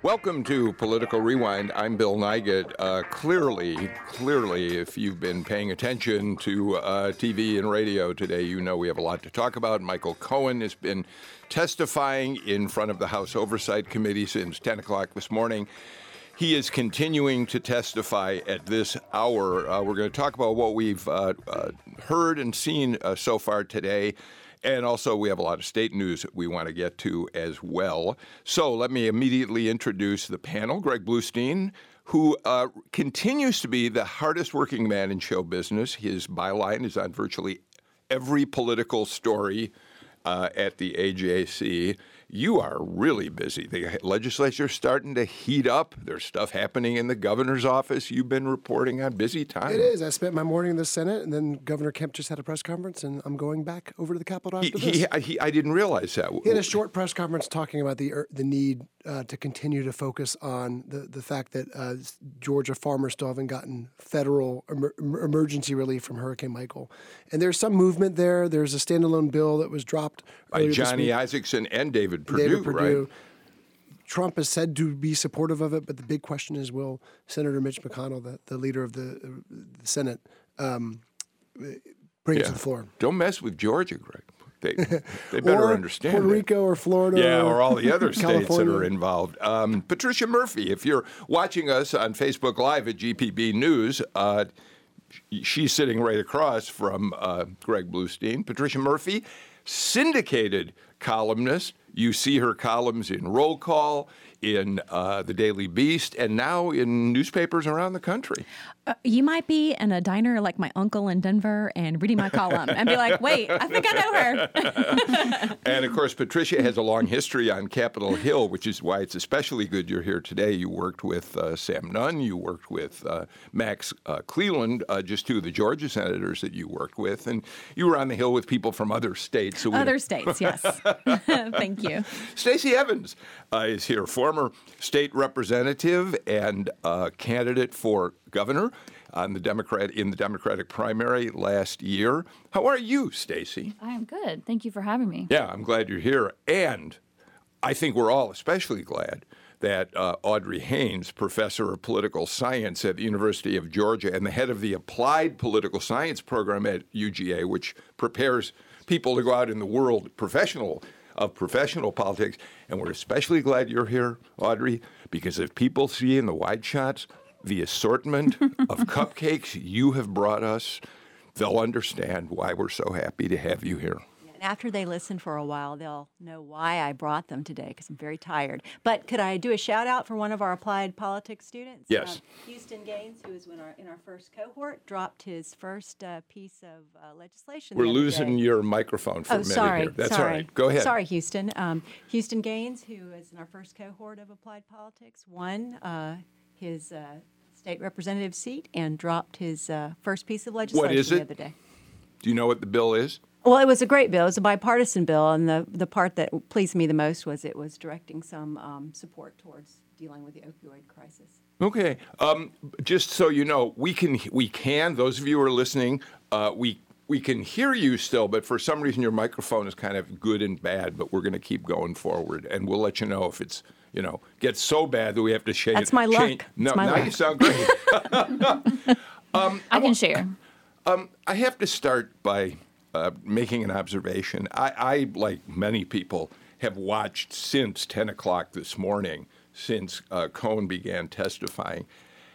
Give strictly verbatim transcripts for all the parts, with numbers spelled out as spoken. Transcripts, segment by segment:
Welcome to Political Rewind. I'm Bill Nigut. Uh, clearly, clearly, if you've been paying attention to uh, T V and radio today, you know we have a lot to talk about. Michael Cohen has been testifying in front of the House Oversight Committee since ten o'clock this morning. He is continuing to testify at this hour. Uh, we're going to talk about what we've uh, uh, heard and seen uh, so far today. And also, we have a lot of state news that we want to get to as well. So let me immediately introduce the panel. Greg Bluestein, who uh, continues to be the hardest working man in show business. His byline is on virtually every political story uh, at the A J C. You are really busy. The legislature's starting to heat up. There's stuff happening in the governor's office. You've been reporting on busy time. It is. I spent my morning in the Senate, and then Governor Kemp just had a press conference, and I'm going back over to the Capitol after he, this. He, he, I didn't realize that. He had a short press conference talking about the the need uh, to continue to focus on the, the fact that uh, Georgia farmers still haven't gotten federal emer- emergency relief from Hurricane Michael. And there's some movement there. There's a standalone bill that was dropped by Johnny Isakson and David Perdue, David Perdue. Right? Trump is said to be supportive of it, but the big question is, will Senator Mitch McConnell, the, the leader of the, uh, the Senate, um, bring yeah. it to the floor? Don't mess with Georgia, Greg. They, they better or understand Puerto it. Rico or Florida. Yeah, or all the other states that California. are involved. Um, Patricia Murphy, if you're watching us on Facebook Live at G P B News, uh, she's sitting right across from uh, Greg Bluestein. Patricia Murphy, syndicated columnist. You see her columns in Roll Call, in uh, the Daily Beast, and now in newspapers around the country. Uh, you might be in a diner like my uncle in Denver and reading my column and be like, wait, I think I know her. And, of course, Patricia has a long history on Capitol Hill, which is why it's especially good you're here today. You worked with uh, Sam Nunn. You worked with uh, Max uh, Cleland, uh, just two of the Georgia senators that you worked with. And you were on the Hill with people from other states. So other states, yes. Thank you. Stacey Evans uh, is here, former state representative and uh, candidate for governor on the Democrat in the Democratic primary last year. How are you, Stacey? I am good. Thank you for having me. Yeah, I'm glad you're here. And I think we're all especially glad that uh, Audrey Haynes, professor of political science at the University of Georgia and the head of the applied political science program at U G A, which prepares people to go out in the world professional of professional politics. And we're especially glad you're here, Audrey, because if people see in the wide shots the assortment of cupcakes you have brought us, they'll understand why we're so happy to have you here. And after they listen for a while, they'll know why I brought them today, because I'm very tired. But could I do a shout out for one of our applied politics students? Yes. Uh, Houston Gaines, who was in our, in our first cohort, dropped his first uh, piece of uh, legislation. We're the other losing day. your microphone for oh, a minute sorry, here. That's sorry. all right. Go ahead. Sorry, Houston. Um, Houston Gaines, who is in our first cohort of applied politics, won uh, his uh, state representative seat and dropped his uh, first piece of legislation What is the it? other day. Do you know what the bill is? Well, it was a great bill. It was a bipartisan bill, and the, the part that pleased me the most was it was directing some um, support towards dealing with the opioid crisis. Okay. Um, just so you know, we can, we can, those of you who are listening, uh, we we can hear you still, but for some reason your microphone is kind of good and bad, but we're going to keep going forward, and we'll let you know if it's, you know, gets so bad that we have to change. That's my luck. Change. No, That's my now luck. you sound great. um, I can share. Um, I have to start by uh, making an observation. I, I, like many people, have watched since ten o'clock this morning, since uh, Cohen began testifying.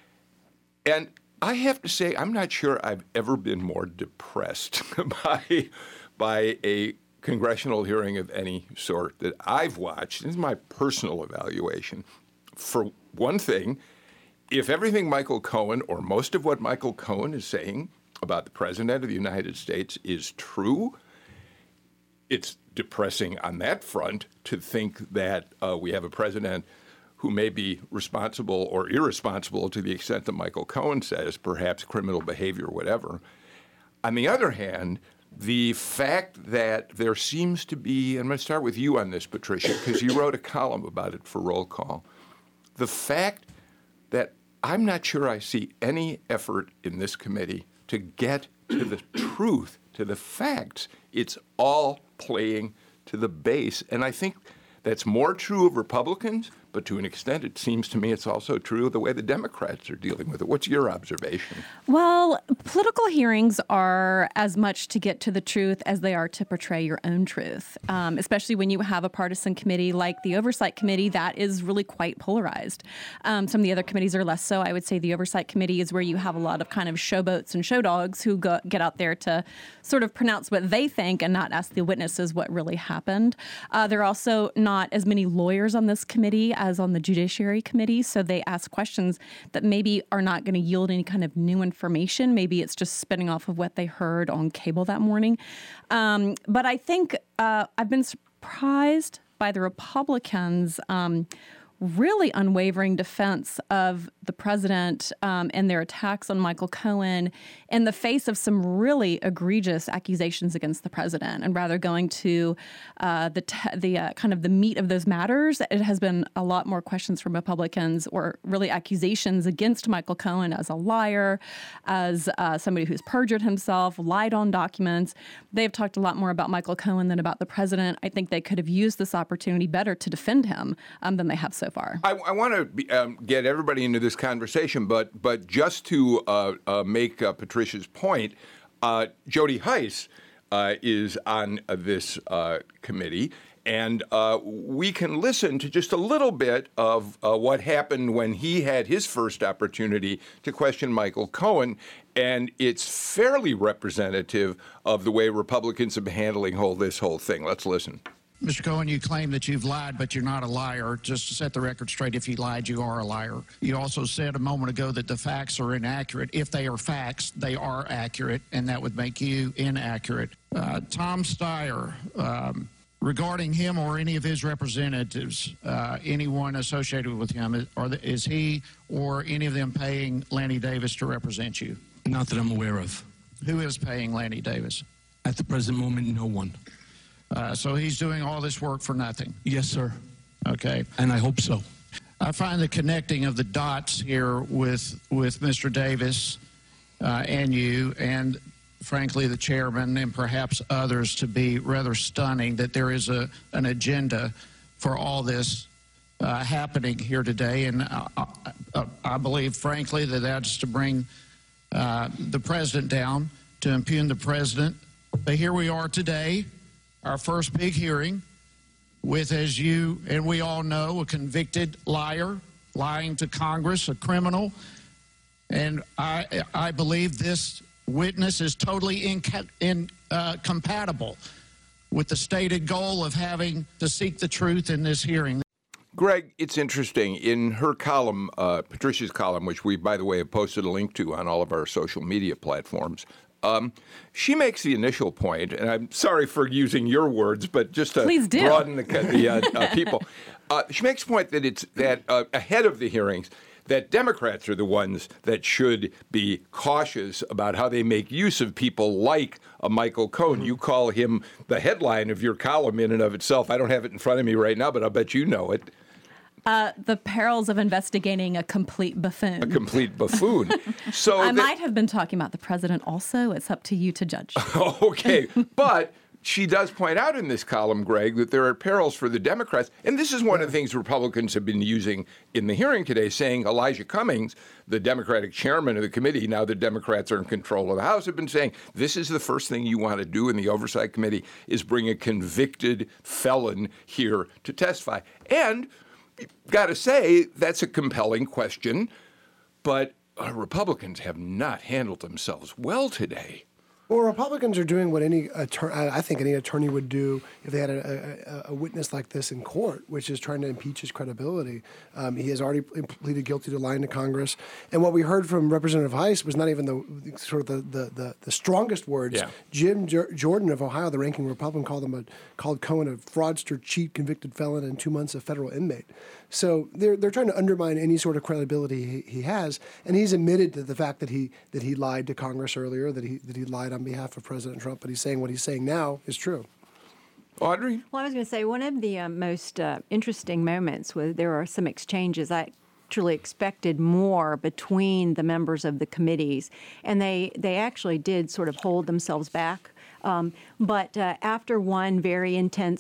And I have to say, I'm not sure I've ever been more depressed by, by a congressional hearing of any sort that I've watched. This is my personal evaluation. For one thing, if everything Michael Cohen, or most of what Michael Cohen is saying about the President of the United States is true, it's depressing on that front to think that uh, we have a president who may be responsible or irresponsible to the extent that Michael Cohen says, perhaps criminal behavior, whatever. On the other hand, the fact that there seems to be, and I'm going to start with you on this, Patricia, because you wrote a column about it for Roll Call. The fact that I'm not sure I see any effort in this committee to get to the truth, to the facts. It's all playing to the base. And I think that's more true of Republicans, but to an extent, it seems to me it's also true of the way the Democrats are dealing with it. What's your observation? Well, political hearings are as much to get to the truth as they are to portray your own truth, um, especially when you have a partisan committee like the Oversight Committee that is really quite polarized. Um, some of the other committees are less so. I would say the Oversight Committee is where you have a lot of kind of showboats and show dogs who go, get out there to sort of pronounce what they think and not ask the witnesses what really happened. Uh, there are also not as many lawyers on this committee as on the Judiciary Committee, so they ask questions that maybe are not going to yield any kind of new information. Maybe it's just spinning off of what they heard on cable that morning. Um, but I think uh, I've been surprised by the Republicans' um, really unwavering defense of the president um, and their attacks on Michael Cohen in the face of some really egregious accusations against the president, and rather going to uh, the te- the uh, kind of the meat of those matters. It has been a lot more questions from Republicans, or really accusations against Michael Cohen as a liar, as uh, somebody who's perjured himself, lied on documents. They've talked a lot more about Michael Cohen than about the president. I think they could have used this opportunity better to defend him um, than they have so far. I, I want to um, get everybody into this conversation, but but just to uh, uh, make uh, Patricia's point, uh, Jody Hice uh, is on uh, this uh, committee, and uh, we can listen to just a little bit of uh, what happened when he had his first opportunity to question Michael Cohen, and it's fairly representative of the way Republicans have been handling whole this whole thing. Let's listen. Mister Cohen, you claim that you've lied, but you're not a liar. Just to set the record straight, if you lied, you are a liar. You also said a moment ago that the facts are inaccurate. If they are facts, they are accurate, and that would make you inaccurate. Uh, Tom Steyer, um, regarding him or any of his representatives, uh, anyone associated with him, are the, is he or any of them paying Lanny Davis to represent you? Not that I'm aware of. Who is paying Lanny Davis? At the present moment, no one. Uh, so he's doing all this work for nothing? Yes, sir. Okay. And I hope so. I find the connecting of the dots here with with Mister Davis uh, and you, and frankly the chairman and perhaps others, to be rather stunning, that there is a an agenda for all this uh, happening here today. And I, I, I believe, frankly, that that's to bring uh, the president down, to impugn the president. But here we are today, our first big hearing with, as you and we all know, a convicted liar, lying to Congress, a criminal. And I, I believe this witness is totally inca- in, uh, compatible with the stated goal of having to seek the truth in this hearing. Greg, it's interesting. In her column, uh, Patricia's column, which we, by the way, have posted a link to on all of our social media platforms, Um, she makes the initial point, and I'm sorry for using your words, but just to Please do. broaden the, the uh, uh, people. Uh, she makes the point that it's that uh, ahead of the hearings, that Democrats are the ones that should be cautious about how they make use of people like uh, Michael Cohen. You call him the headline of your column in and of itself. I don't have it in front of me right now, but I'll bet you know it. Uh, the perils of investigating a complete buffoon. A complete buffoon. So I that, might have been talking about the president also. It's up to you to judge. Okay, but she does point out in this column, Greg, that there are perils for the Democrats. And this is one of the things Republicans have been using in the hearing today, saying Elijah Cummings, the Democratic chairman of the committee, now the Democrats are in control of the House, have been saying this is the first thing you want to do in the Oversight Committee is bring a convicted felon here to testify. And got to say, that's a compelling question, but uh, Republicans have not handled themselves well today. Well, Republicans are doing what any attorney, I think any attorney would do if they had a, a, a witness like this in court, which is trying to impeach his credibility. Um, he has already pleaded guilty to lying to Congress. And what we heard from Representative Hice was not even the sort of the, the, the, the strongest words. Yeah. Jim J- Jordan of Ohio, the ranking Republican, called him a, called Cohen a fraudster, cheat, convicted felon, and two months of federal inmate. So they're they're trying to undermine any sort of credibility he, he has, and he's admitted to the fact that he that he lied to Congress earlier, that he that he lied on behalf of President Trump. But he's saying what he's saying now is true. Audrey? Well, I was going to say one of the uh, most uh, interesting moments was there are some exchanges. I actually expected more between the members of the committees, and they they actually did sort of hold themselves back. Um, but uh, after one very intense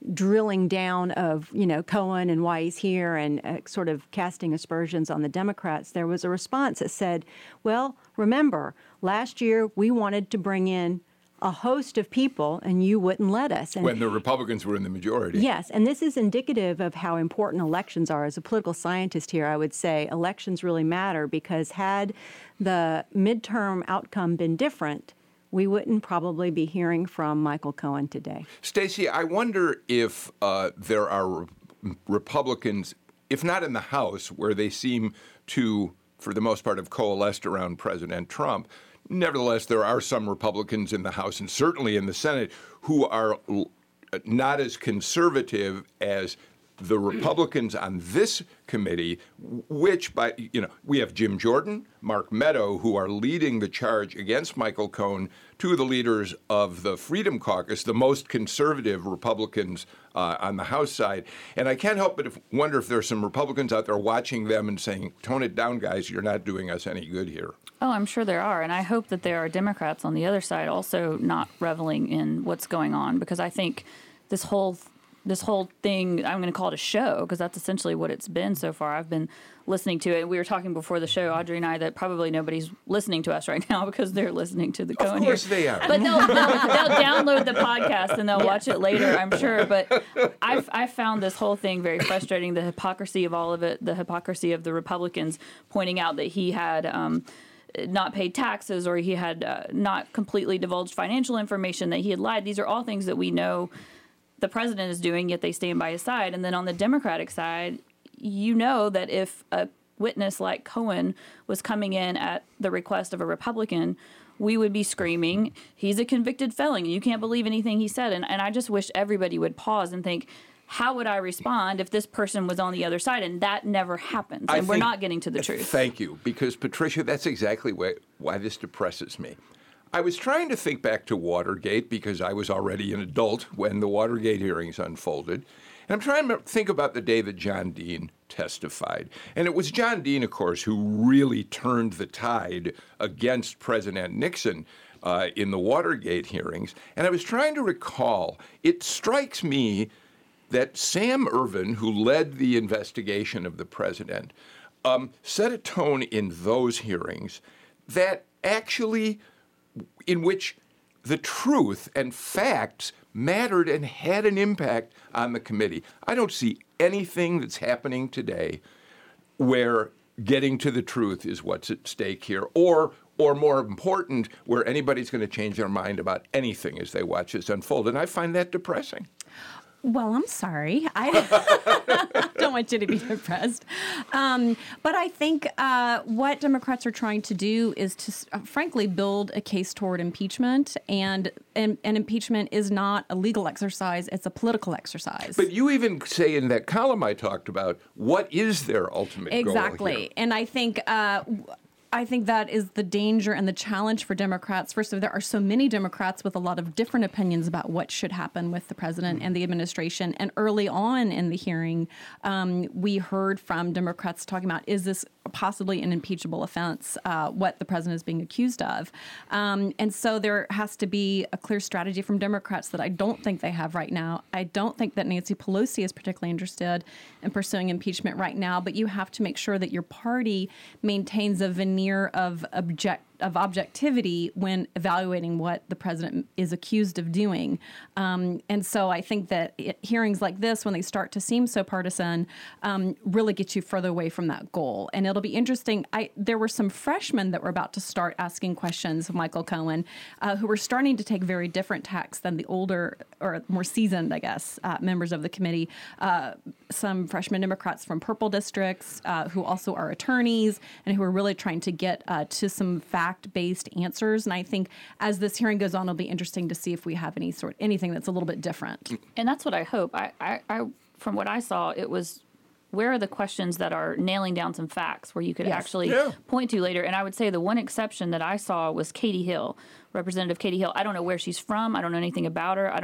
drilling down of, you know, Cohen and why he's here and uh, sort of casting aspersions on the Democrats, there was a response that said, well, remember, last year we wanted to bring in a host of people and you wouldn't let us. And when the Republicans were in the majority. Yes, and this is indicative of how important elections are. As a political scientist here, I would say elections really matter because had the midterm outcome been different, we wouldn't probably be hearing from Michael Cohen today. Stacey, I wonder if uh, there are re- Republicans, if not in the House, where they seem to, for the most part, have coalesced around President Trump. Nevertheless, there are some Republicans in the House and certainly in the Senate who are l- not as conservative as the Republicans on this committee, which, by you know, we have Jim Jordan, Mark Meadow, who are leading the charge against Michael Cohen, two of the leaders of the Freedom Caucus, the most conservative Republicans uh, on the House side. And I can't help but if, wonder if there's some Republicans out there watching them and saying, tone it down, guys, you're not doing us any good here. Oh, I'm sure there are. And I hope that there are Democrats on the other side also not reveling in what's going on, because I think this whole this whole thing, I'm going to call it a show, because that's essentially what it's been so far. I've been listening to it. We were talking before the show, Audrey and I, that probably nobody's listening to us right now because they're listening to the Cohen. Of course here. they are. But they'll, they'll, they'll download the podcast and they'll watch it later, I'm sure. But I've, I found this whole thing very frustrating, the hypocrisy of all of it, the hypocrisy of the Republicans pointing out that he had um, not paid taxes or he had uh, not completely divulged financial information, that he had lied. These are all things that we know the president is doing, yet they stand by his side. And then on the Democratic side, you know that if a witness like Cohen was coming in at the request of a Republican, we would be screaming, he's a convicted felon. You can't believe anything he said. And, and I just wish everybody would pause and think, how would I respond if this person was on the other side? And that never happens. I And we're think- not getting to the truth. Thank you, because Patricia, that's exactly why, why this depresses me. I was trying to think back to Watergate because I was already an adult when the Watergate hearings unfolded. And I'm trying to think about the day that John Dean testified. And it was John Dean, of course, who really turned the tide against President Nixon uh, in the Watergate hearings. And I was trying to recall, it strikes me that Sam Ervin, who led the investigation of the president, um, set a tone in those hearings that actually, in which the truth and facts mattered and had an impact on the committee. I don't see anything that's happening today where getting to the truth is what's at stake here, or or more important, where anybody's going to change their mind about anything as they watch this unfold. And I find that depressing. Well, I'm sorry. I don't want you to be depressed. Um, but I think uh, what Democrats are trying to do is to, uh, frankly, build a case toward impeachment. And, and, and impeachment is not a legal exercise. It's a political exercise. But you even say in that column I talked about, what is their ultimate goal Exactly. here? And I think... Uh, I think that is the danger and the challenge for Democrats. First of all, there are so many Democrats with a lot of different opinions about what should happen with the president and the administration. And early on in the hearing, um, we heard from Democrats talking about, is this possibly an impeachable offense, uh, what the president is being accused of? Um, and so there has to be a clear strategy from Democrats that I don't think they have right now. I don't think that Nancy Pelosi is particularly interested in pursuing impeachment right now, but you have to make sure that your party maintains a veneer of object of objectivity when evaluating what the president is accused of doing. Um, and so I think that it, hearings like this, when they start to seem so partisan, um, really get you further away from that goal. And it'll be interesting. I, there were some freshmen that were about to start asking questions of Michael Cohen uh, who were starting to take very different tacks than the older or more seasoned, I guess, uh, members of the committee. Uh, some freshman Democrats from purple districts uh, who also are attorneys and who are really trying to get uh, to some facts fact-based answers. And I think as this hearing goes on, it'll be interesting to see if we have any sort anything that's a little bit different. And that's what I hope. I, I, I from what I saw, it was where are the questions that are nailing down some facts where you could Yes. actually Yeah. point to later. And I would say the one exception that I saw was Katie Hill, Representative Katie Hill. I don't know where she's from. I don't know anything about her. I don't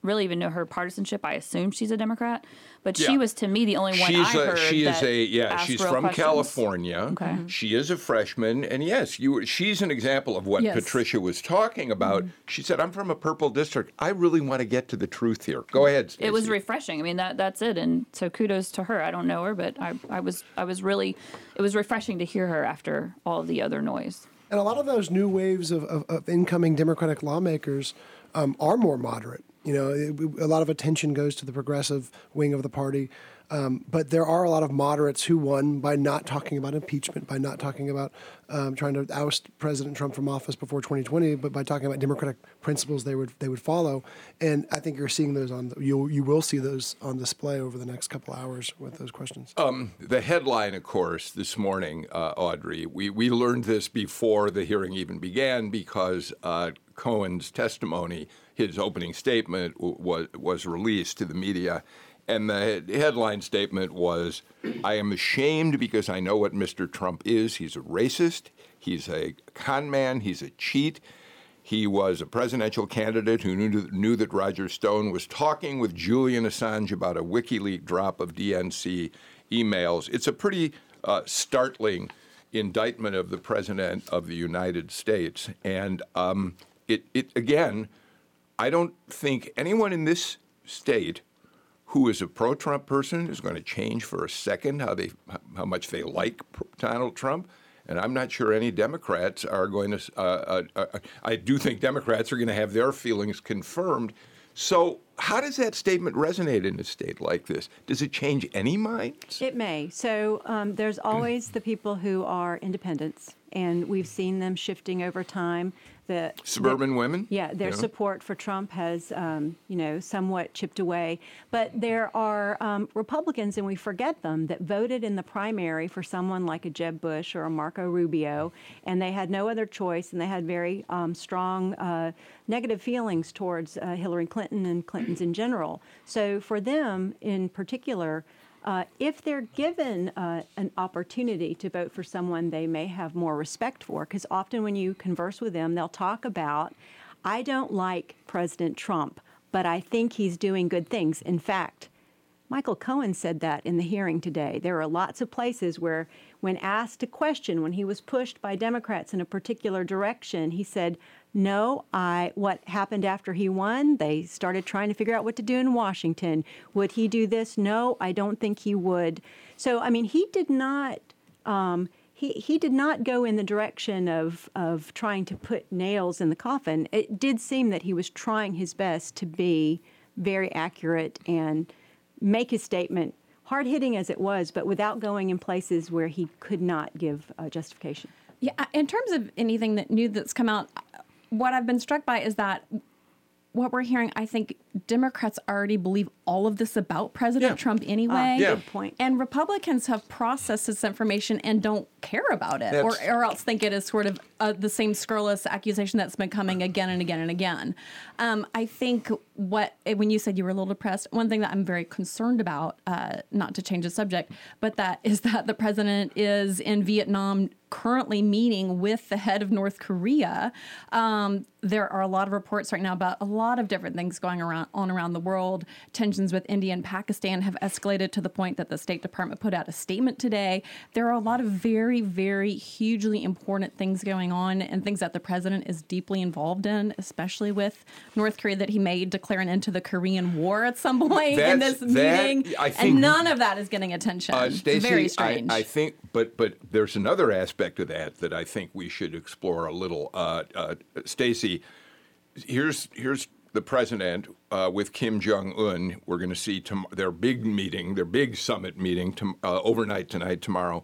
really even know her partisanship. I assume she's a Democrat, but Yeah. she was to me the only one She's I a, heard she is that a yeah. asked She's real from questions. California. Okay. Mhm. She is a freshman, and yes, you. She's an example of what Yes. Patricia was talking about. Mm-hmm. She said, "I'm from a purple district. I really want to get to the truth here." Go ahead. It was Stacey. refreshing. I mean, that that's it. And so kudos to her. I don't know her, but I, I was I was really it was refreshing to hear her after all of the other noise. And a lot of those new waves of, of, of incoming Democratic lawmakers um, are more moderate. You know, it, a lot of attention goes to the progressive wing of the party. Um, but there are a lot of moderates who won by not talking about impeachment, by not talking about um, trying to oust President Trump from office before twenty twenty, but by talking about democratic principles they would they would follow. And I think you're seeing those on the, you you will see those on display over the next couple hours with those questions. Um, the headline, of course, this morning, uh, Audrey, we, we learned this before the hearing even began because uh, Cohen's testimony, his opening statement, w- was, was released to the media. And the headline statement was, "I am ashamed because I know what Mister Trump is. He's a racist. He's a con man. He's a cheat. He was a presidential candidate who knew, knew that Roger Stone was talking with Julian Assange about a WikiLeaks drop of D N C emails." It's a pretty uh, startling indictment of the President of the United States. And um, it, it again, I don't think anyone in this state who is a pro-Trump person is going to change for a second how they how much they like Donald Trump. And I'm not sure any Democrats are going to, uh, uh, uh, I do think Democrats are going to have their feelings confirmed. So how does that statement resonate in a state like this? Does it change any minds? It may. So um, there's always the people who are independents, and we've seen them shifting over time. The, Suburban the, women? Yeah, their You know? support for Trump has, um, you know, somewhat chipped away. But there are um, Republicans, and we forget them, that voted in the primary for someone like a Jeb Bush or a Marco Rubio, and they had no other choice, and they had very um, strong uh, negative feelings towards uh, Hillary Clinton and Clintons in general. So for them in particular, Uh, if they're given uh, an opportunity to vote for someone they may have more respect for, because often when you converse with them, they'll talk about, I don't like President Trump, but I think he's doing good things. In fact, Michael Cohen said that in the hearing today. There are lots of places where, when asked a question, when he was pushed by Democrats in a particular direction, he said, no, I, what happened after he won? They started trying to figure out what to do in Washington. Would he do this? No, I don't think he would. So, I mean, he did not, um, he, he did not go in the direction of, of trying to put nails in the coffin. It did seem that he was trying his best to be very accurate and make his statement hard-hitting as it was, but without going in places where he could not give uh, justification. Yeah, in terms of anything that new that's come out, what I've been struck by is that what we're hearing, I think Democrats already believe all of this about President Yeah. Trump anyway. Ah, good point. And Republicans have processed this information and don't care about it, or, That's- or else think it is sort of uh, the same scurrilous accusation that's been coming again and again and again. Um, I think what, when you said you were a little depressed, one thing that I'm very concerned about, uh, not to change the subject, but that is that the president is in Vietnam currently meeting with the head of North Korea. Um, there are a lot of reports right now about a lot of different things going around on around the world. Tensions with India and Pakistan have escalated to the point that the State Department put out a statement today. There are a lot of very, very hugely important things going on and things that the president is deeply involved in, especially with North Korea, that he may declare an end to the Korean War at some point in this That's- that- meeting. I think- and none of that is getting attention. Uh, Stacey, very I, strange. I think, but but there's another aspect of that that I think we should explore a little. Uh, uh, Stacey, here's here's the president uh, with Kim Jong Un. We're going to see tom- their big meeting, their big summit meeting tom- uh, overnight tonight, tomorrow,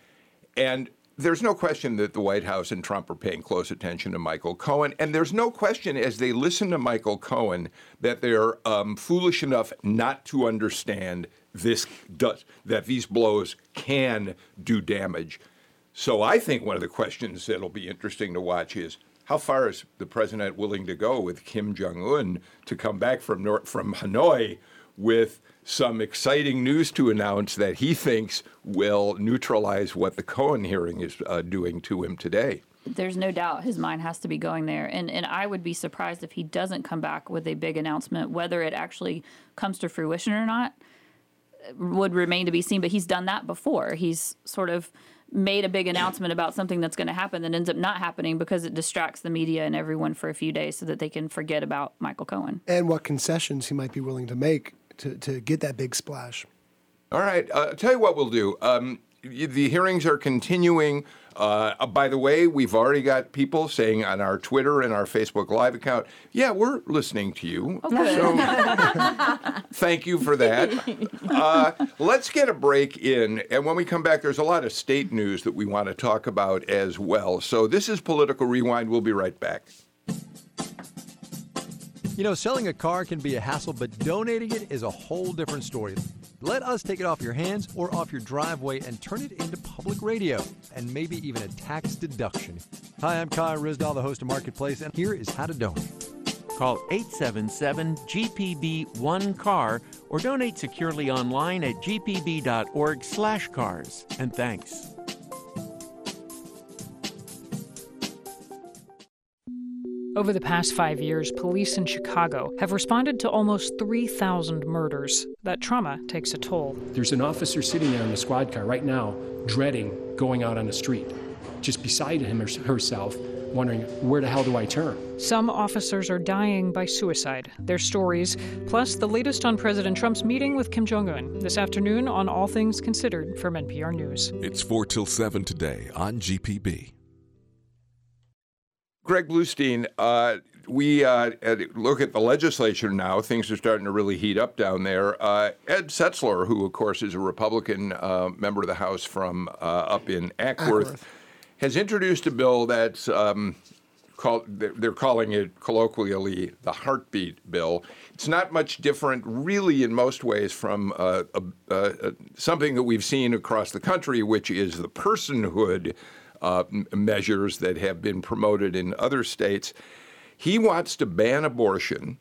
and there's no question that the White House and Trump are paying close attention to Michael Cohen. And there's no question as they listen to Michael Cohen that they're um, foolish enough not to understand this does, that these blows can do damage. So I think one of the questions that'll be interesting to watch is, how far is the president willing to go with Kim Jong-un to come back from North, from Hanoi with some exciting news to announce that he thinks will neutralize what the Cohen hearing is uh, doing to him today? There's no doubt his mind has to be going there. And and I would be surprised if he doesn't come back with a big announcement. Whether it actually comes to fruition or not would remain to be seen. But he's done that before. He's sort of made a big announcement about something that's going to happen that ends up not happening because it distracts the media and everyone for a few days so that they can forget about Michael Cohen. And what concessions he might be willing to make to, to get that big splash. All right. Uh, I'll tell you what we'll do. Um, the hearings are continuing. Uh, by the way, we've already got people saying on our Twitter and our Facebook Live account, yeah, we're listening to you. So thank you for that. Uh, let's get a break in. And when we come back, there's a lot of state news that we want to talk about as well. So this is Political Rewind. We'll be right back. You know, selling a car can be a hassle, but donating it is a whole different story. Let us take it off your hands or off your driveway and turn it into public radio and maybe even a tax deduction. Hi, I'm Kyle Risdahl, the host of Marketplace, and here is how to donate. Call eight seven seven G P B one car or donate securely online at g p b dot org slash cars. And thanks. Over the past five years, police in Chicago have responded to almost three thousand murders. That trauma takes a toll. There's an officer sitting there in the squad car right now, dreading going out on the street, just beside him or herself, wondering, where the hell do I turn? Some officers are dying by suicide. Their stories, plus the latest on President Trump's meeting with Kim Jong-un this afternoon on All Things Considered from N P R News. It's four till seven today on G P B. Greg Bluestein, uh, we uh, look at the legislature now. Things are starting to really heat up down there. Uh, Ed Setzler, who, of course, is a Republican uh, member of the House from uh, up in Ackworth, Ackworth, has introduced a bill that's um, called, they're calling it colloquially the heartbeat bill. It's not much different, really, in most ways, from uh, uh, uh, something that we've seen across the country, which is the personhood Uh, measures that have been promoted in other states. He wants to ban abortion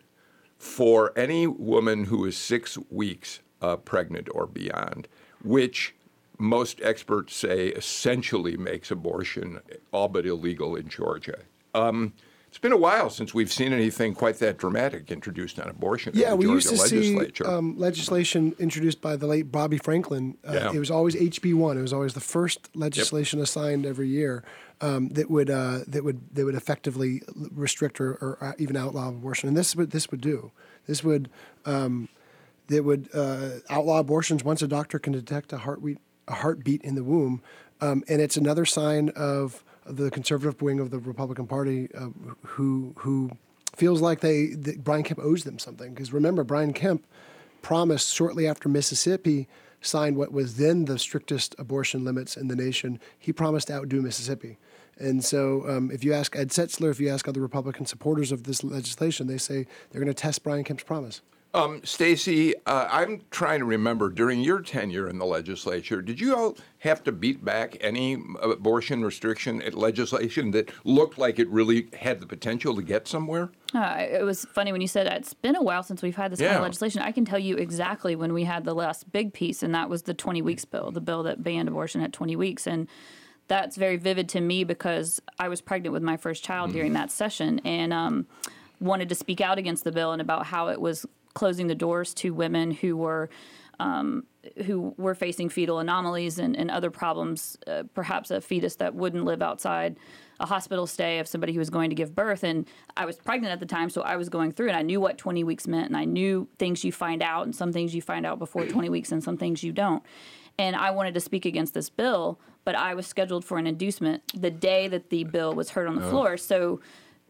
for any woman who is six weeks uh, pregnant or beyond, which most experts say essentially makes abortion all but illegal in Georgia. Um, It's been a while since we've seen anything quite that dramatic introduced on abortion yeah, in the we Georgia used to legislature. see um, legislation introduced by the late Bobby Franklin. Uh, Yeah. It was always H B one. It was always the first legislation yep. assigned every year um, that would uh, that would that would effectively restrict or, or even outlaw abortion. And this is what this would do. This would um, that would uh, outlaw abortions once a doctor can detect a heartbeat a heartbeat in the womb, um, and it's another sign of the conservative wing of the Republican Party, uh, who who feels like they that Brian Kemp owes them something. Because remember, Brian Kemp promised shortly after Mississippi signed what was then the strictest abortion limits in the nation. He promised to outdo Mississippi. And so um, if you ask Ed Setzler, if you ask other Republican supporters of this legislation, they say they're going to test Brian Kemp's promise. Um, Stacey, uh, I'm trying to remember, during your tenure in the legislature, did you all have to beat back any abortion restriction legislation that looked like it really had the potential to get somewhere? Uh, it was funny when you said that. It's been a while since we've had this yeah. kind of legislation. I can tell you exactly when we had the last big piece, and that was the twenty weeks bill, the bill that banned abortion at twenty weeks. And that's very vivid to me because I was pregnant with my first child mm. during that session and um, wanted to speak out against the bill and about how it was closing the doors to women who were um, who were facing fetal anomalies and, and other problems, uh, perhaps a fetus that wouldn't live outside a hospital stay of somebody who was going to give birth. And I was pregnant at the time, so I was going through and I knew what twenty weeks meant, and I knew things you find out and some things you find out before twenty weeks and some things you don't. And I wanted to speak against this bill, but I was scheduled for an inducement the day that the bill was heard on the oh. floor. So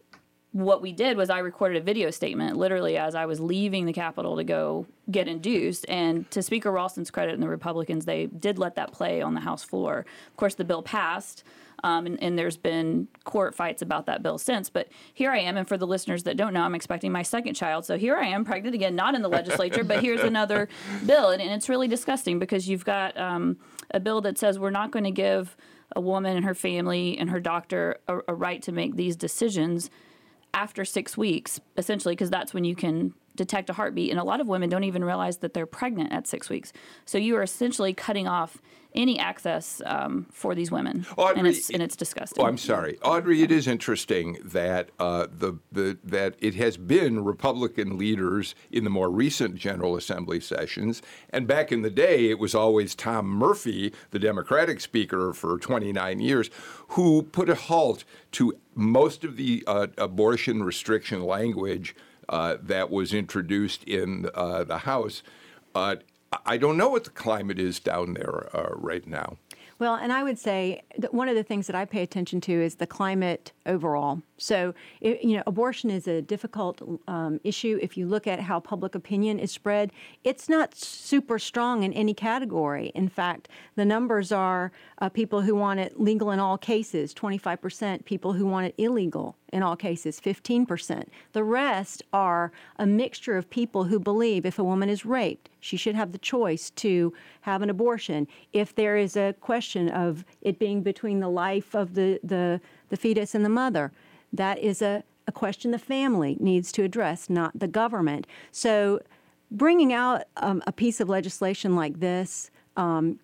what we did was I recorded a video statement literally as I was leaving the Capitol to go get induced. And to Speaker Ralston's credit and the Republicans, they did let that play on the House floor. Of course, the bill passed, um, and, and there's been court fights about that bill since. But here I am, and for the listeners that don't know, I'm expecting my second child. So here I am, pregnant again, not in the legislature, but here's another bill. And, and it's really disgusting because you've got um, a bill that says we're not going to give a woman and her family and her doctor a, a right to make these decisions after six weeks, essentially, because that's when you can detect a heartbeat, and a lot of women don't even realize that they're pregnant at six weeks. So you are essentially cutting off any access um, for these women, Audrey, and it's and it's disgusting. Oh, I'm sorry, Audrey. It is interesting that uh, the the that it has been Republican leaders in the more recent General Assembly sessions, and back in the day, it was always Tom Murphy, the Democratic Speaker for twenty-nine years, who put a halt to most of the uh, abortion restriction language uh, that was introduced in uh, the House. Uh, I don't know what the climate is down there uh, right now. Well, and I would say that one of the things that I pay attention to is the climate overall. So, it, you know, abortion is a difficult um, issue. If you look at how public opinion is spread, it's not super strong in any category. In fact, the numbers are uh, people who want it legal in all cases, twenty-five percent, people who want it illegal in all cases, fifteen percent. The rest are a mixture of people who believe if a woman is raped, she should have the choice to have an abortion. If there is a question of it being between the life of the, the, the fetus and the mother, that is a, a question the family needs to address, not the government. So bringing out um, a piece of legislation like this um,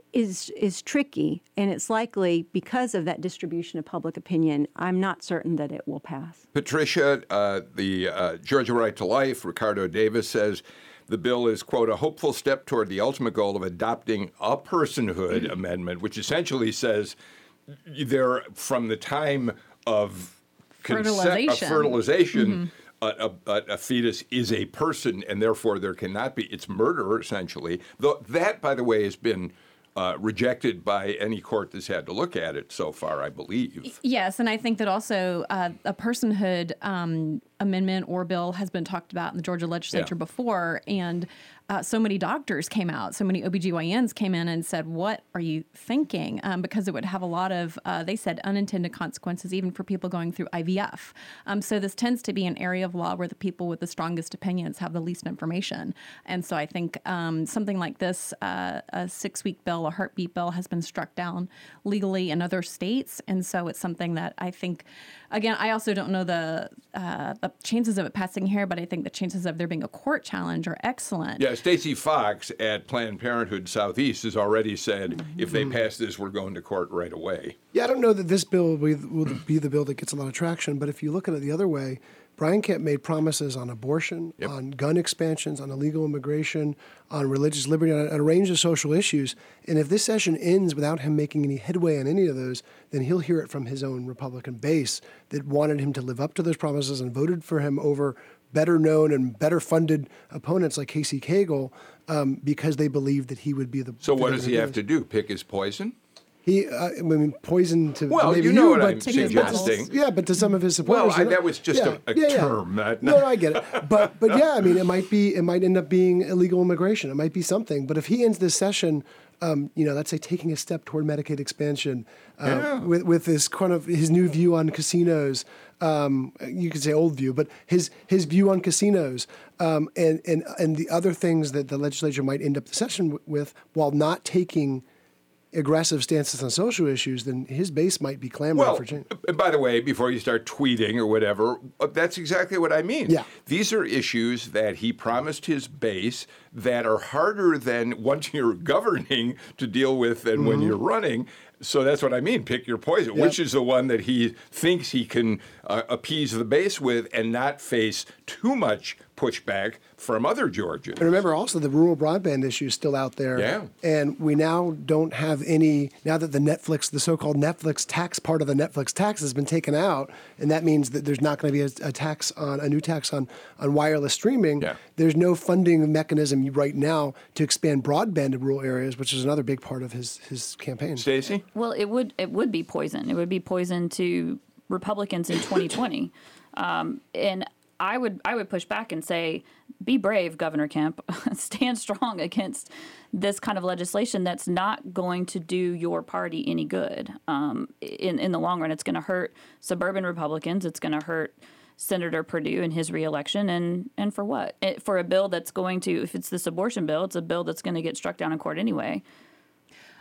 is is tricky, and it's likely because of that distribution of public opinion. I'm not certain that it will pass. Patricia, uh, the uh, Georgia Right to Life, Ricardo Davis says the bill is, quote, a hopeful step toward the ultimate goal of adopting a personhood mm-hmm. amendment, which essentially says there, from the time of fertilization, conce- of fertilization mm-hmm. a, a, a fetus is a person, and therefore there cannot be, it's murder, essentially. Though that, by the way, has been Uh, rejected by any court that's had to look at it so far, I believe. Yes, and I think that also uh, a personhood um, amendment or bill has been talked about in the Georgia legislature yeah. before, and uh, so many doctors came out, so many O B G Y Ns came in and said, what are you thinking? Um, because it would have a lot of, uh, they said, unintended consequences even for people going through I V F. Um, so this tends to be an area of law where the people with the strongest opinions have the least information. And so I think um, something like this, uh, a six-week bill, a heartbeat bill, has been struck down legally in other states. And so it's something that I think, again, I also don't know the, uh, the chances of it passing here, but I think the chances of there being a court challenge are excellent. Yeah, Stacey Fox at Planned Parenthood Southeast has already said, mm-hmm. if they pass this, we're going to court right away. Yeah, I don't know that this bill will be, will be the bill that gets a lot of traction, but if you look at it the other way, Brian Kemp made promises on abortion, yep. on gun expansions, on illegal immigration, on religious liberty, on a, on a range of social issues. And if this session ends without him making any headway on any of those, then he'll hear it from his own Republican base that wanted him to live up to those promises and voted for him over better known and better funded opponents like Casey Cagle um, because they believed that he would be the. So what does he have to do? Pick his poison? He, uh, I mean, poison to well, maybe you know you, what but I'm suggesting. Yeah, but to some of his supporters. Well, I, that was just yeah, a, a yeah, term. Yeah. That, no, no, I get it. But but yeah, I mean, it might be, it might end up being illegal immigration. It might be something. But if he ends this session, um, you know, let's say taking a step toward Medicaid expansion, uh, yeah. with with this kind of his new view on casinos. Um, you could say old view, but his his view on casinos um, and and and the other things that the legislature might end up the session w- with, while not taking aggressive stances on social issues, then his base might be clamoring well, for change. And by the way, before you start tweeting or whatever, that's exactly what I mean. Yeah. These are issues that he promised his base that are harder than once you're governing to deal with than mm-hmm. when you're running. So that's what I mean. Pick your poison. Yep. Which is the one that he thinks he can uh, appease the base with and not face too much pushback from other Georgians. And remember also the rural broadband issue is still out there. Yeah. And we now don't have any, now that the Netflix, the so-called Netflix tax part of the Netflix tax has been taken out, and that means that there's not going to be a, a tax on, a new tax on, on wireless streaming. Yeah. There's no funding mechanism right now to expand broadband in rural areas, which is another big part of his, his campaign. Stacey? Well, it would it would be poison. It would be poison to Republicans in twenty twenty. Um, and I would I would push back and say, be brave, Governor Kemp. Stand strong against this kind of legislation that's not going to do your party any good. Um, in, in the long run, it's going to hurt suburban Republicans. It's going to hurt Senator Perdue and his reelection. And, and for what? It, for a bill that's going to, if it's this abortion bill, it's a bill that's going to get struck down in court anyway.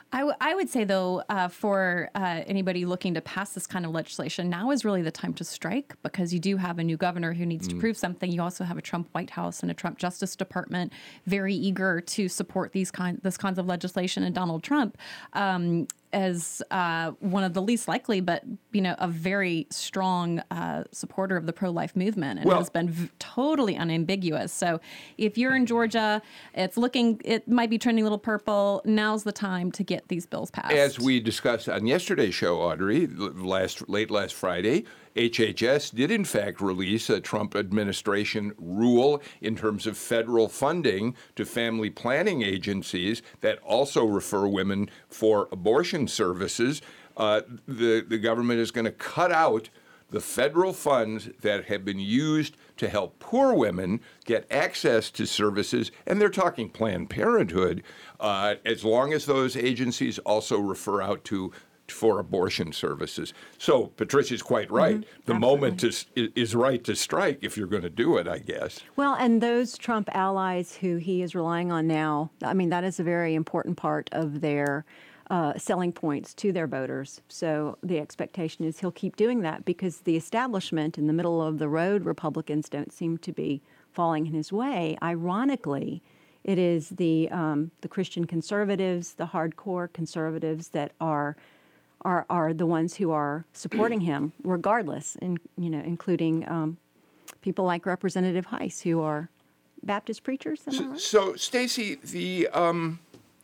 I, w- I would say, though, uh, for uh, anybody looking to pass this kind of legislation, now is really the time to strike, because you do have a new governor who needs mm. to prove something. You also have a Trump White House and a Trump Justice Department very eager to support these kind this kinds of legislation. And Donald Trump, um, as uh, one of the least likely, but you know, a very strong uh, supporter of the pro-life movement, and well, has been v- totally unambiguous. So, if you're in Georgia, it's looking, it might be trending a little purple. Now's the time to get these bills passed. As we discussed on yesterday's show, Audrey, last late last Friday, H H S did in fact release a Trump administration rule in terms of federal funding to family planning agencies that also refer women for abortion services. Uh, the, the government is going to cut out the federal funds that have been used to help poor women get access to services, and they're talking Planned Parenthood, uh, as long as those agencies also refer out to for abortion services. So Patricia's quite right. Mm-hmm. The Absolutely. moment to, is right to strike if you're going to do it, I guess. Well, and those Trump allies who he is relying on now, I mean, that is a very important part of their uh, selling points to their voters. So the expectation is he'll keep doing that, because the establishment in the middle of the road Republicans don't seem to be falling in his way. Ironically, it is the um, the Christian conservatives, the hardcore conservatives that are Are, are the ones who are supporting him, regardless, and you know, including um, people like Representative Heiss, who are Baptist preachers. Am I right? So, so Stacey, the um,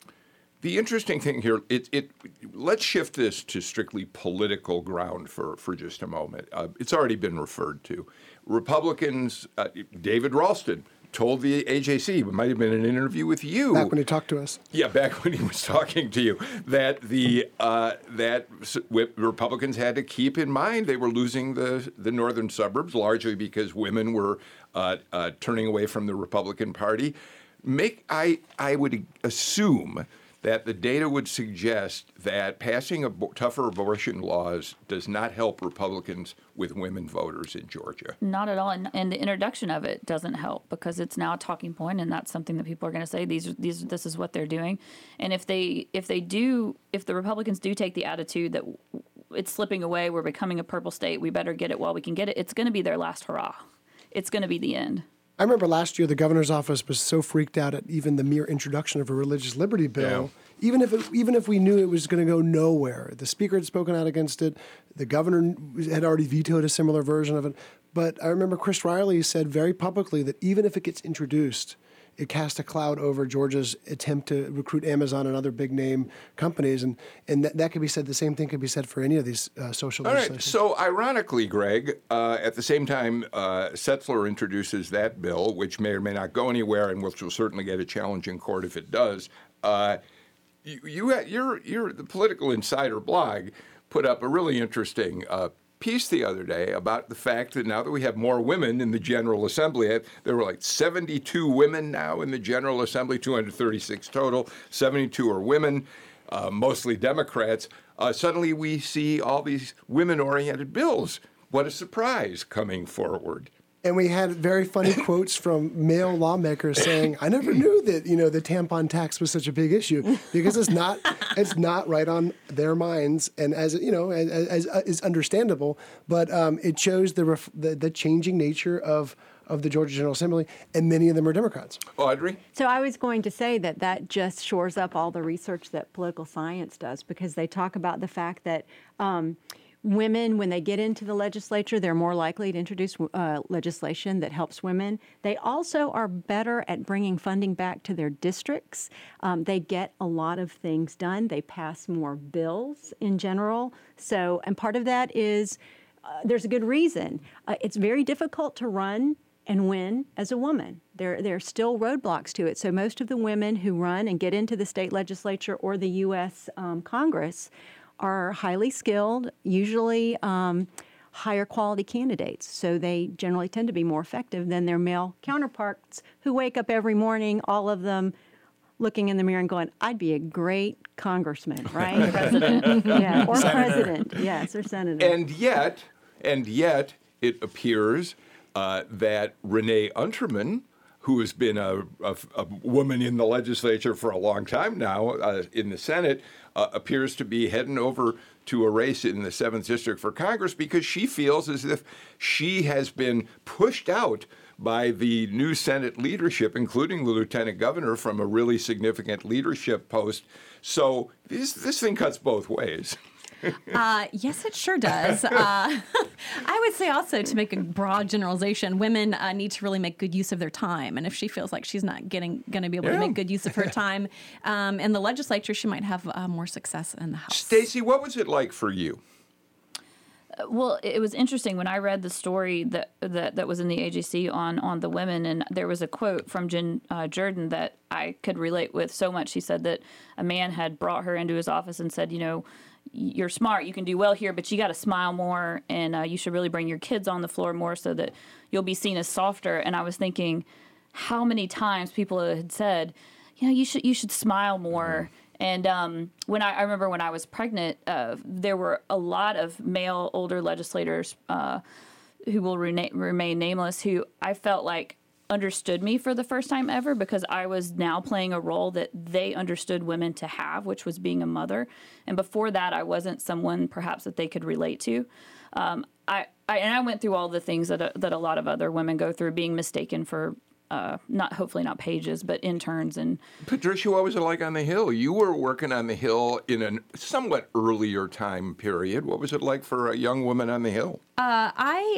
the interesting thing here, it, it let's shift this to strictly political ground for, for just a moment. Uh, it's already been referred to. Republicans, uh, David Ralston told the A J C, it might have been an interview with you. Back when he talked to us. Yeah, back when he was talking to you, that the uh, that Republicans had to keep in mind they were losing the, the northern suburbs, largely because women were uh, uh, turning away from the Republican Party. Make I I would assume that the data would suggest that passing ab- tougher abortion laws does not help Republicans with women voters in Georgia. Not at all. And, and the introduction of it doesn't help, because it's now a talking point, and that's something that people are going to say, these, these, this is what they're doing. And if they, if they do, if the Republicans do take the attitude that it's slipping away, we're becoming a purple state, we better get it while we can get it, it's going to be their last hurrah. It's going to be the end. I remember last year the governor's office was so freaked out at even the mere introduction of a religious liberty bill. Yeah. Even if it, even if we knew it was going to go nowhere, the speaker had spoken out against it. The governor had already vetoed a similar version of it. But I remember Chris Riley said very publicly that even if it gets introduced, it cast a cloud over Georgia's attempt to recruit Amazon and other big name companies, and and that, that could be said. The same thing could be said for any of these uh, social. All right. So ironically, Greg, uh, at the same time, uh, Setzler introduces that bill, which may or may not go anywhere, and which will certainly get a challenge in court if it does. Uh, you, you, your, your, the Political Insider blog put up a really interesting uh, piece the other day about the fact that now that we have more women in the General Assembly, there were like seventy-two women now in the General Assembly, two hundred thirty-six total, seventy-two are women, uh, mostly Democrats. Uh, suddenly we see all these women-oriented bills. What a surprise coming forward. And we had very funny quotes from male lawmakers saying, "I never knew that, you know, the tampon tax was such a big issue," because it's not, it's not right on their minds, and as you know, as, as, as is understandable. But um, it shows the, ref, the the changing nature of of the Georgia General Assembly, and many of them are Democrats. Audrey? So I was going to say that that just shores up all the research that political science does, because they talk about the fact that um, women, when they get into the legislature, they're more likely to introduce uh, legislation that helps women. They also are better at bringing funding back to their districts. Um, they get a lot of things done. They pass more bills in general. So, and part of that is uh, there's a good reason. Uh, it's very difficult to run and win as a woman. There, there are still roadblocks to it. So most of the women who run and get into the state legislature or the U S um, Congress are highly skilled, usually um, higher quality candidates. So they generally tend to be more effective than their male counterparts who wake up every morning, all of them looking in the mirror and going, I'd be a great congressman, right? President. Yeah, or Senator. president, yes, or senator. And yet, and yet, it appears uh, that Renee Unterman, who has been a, a, a woman in the legislature for a long time now uh, in the Senate, uh, appears to be heading over to a race in the seventh District for Congress because she feels as if she has been pushed out by the new Senate leadership, including the lieutenant governor, from a really significant leadership post. So this this thing cuts both ways. Uh, yes, it sure does. Uh, I would say also, to make a broad generalization, women uh, need to really make good use of their time. And if she feels like she's not getting going to be able yeah. to make good use of her time um, in the legislature, she might have uh, more success in the House. Stacey, what was it like for you? Uh, well, it was interesting when I read the story that that, that was in the A J C on, on the women, and there was a quote from Jen uh, Jordan that I could relate with so much. She said that a man had brought her into his office and said, you know, you're smart, you can do well here, but you got to smile more, and uh, you should really bring your kids on the floor more so that you'll be seen as softer. And I was thinking how many times people had said, you know, you should you should smile more. Mm-hmm. And um, when I, I remember when I was pregnant, uh, there were a lot of male older legislators uh, who will rena- remain nameless who I felt like understood me for the first time ever because I was now playing a role that they understood women to have, which was being a mother. And before that, I wasn't someone perhaps that they could relate to. Um, I, I and I went through all the things that a, that a lot of other women go through, being mistaken for uh, not hopefully not pages, but interns. And Patricia, what was it like on the Hill? You were working on the Hill in a somewhat earlier time period. What was it like for a young woman on the Hill? Uh, I,